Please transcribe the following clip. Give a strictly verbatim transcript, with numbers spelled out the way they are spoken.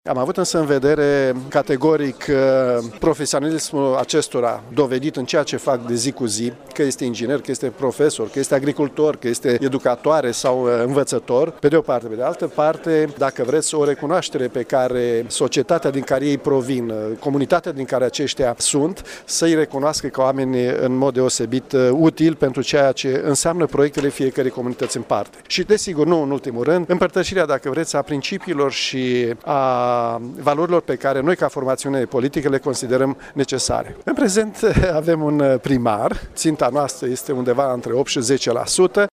Am avut însă în vedere categoric profesionalismul acestora dovedit în ceea ce fac de zi cu zi, că este inginer, că este profesor, că este agricultor, că este educatoare sau învățător, pe de o parte. Pe de altă parte, dacă vreți, o recunoaștere pe care societatea din care ei provin, comunitatea din care aceștia sunt, să-i recunoască ca oameni în mod deosebit util pentru ceea ce înseamnă proiectele fiecărei comunități în parte. Și, desigur, nu în ultimul rând, împărtășirea, dacă vreți, a principiilor și a valorilor pe care noi, ca formațiune politică, le considerăm necesare. În prezent avem un primar, ținta noastră este undeva între opt și zece la sută.